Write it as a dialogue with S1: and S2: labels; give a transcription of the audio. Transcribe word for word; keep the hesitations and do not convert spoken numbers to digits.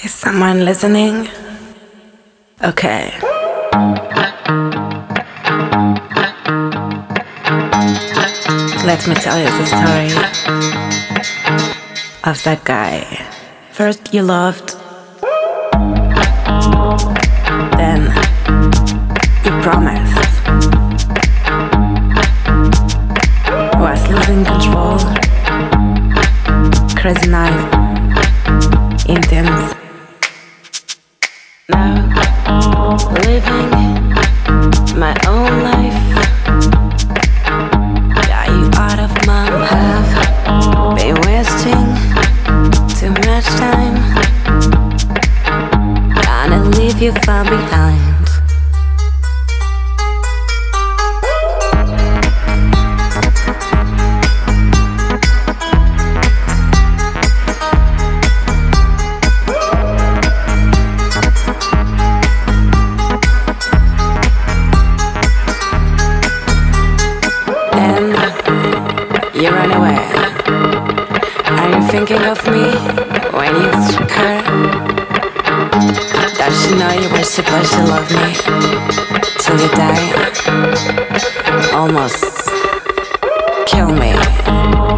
S1: Is someone listening? Okay. Let me tell you the story of that guy. First you loved, then you promised. Was losing control. Crazy night, intense. Now living my own life. Got you out of my have been wasting too much time. Gonna leave you far behind. You run away. Are you thinking of me when you took her? Does she know you were supposed to love me till you die? Almost kill me.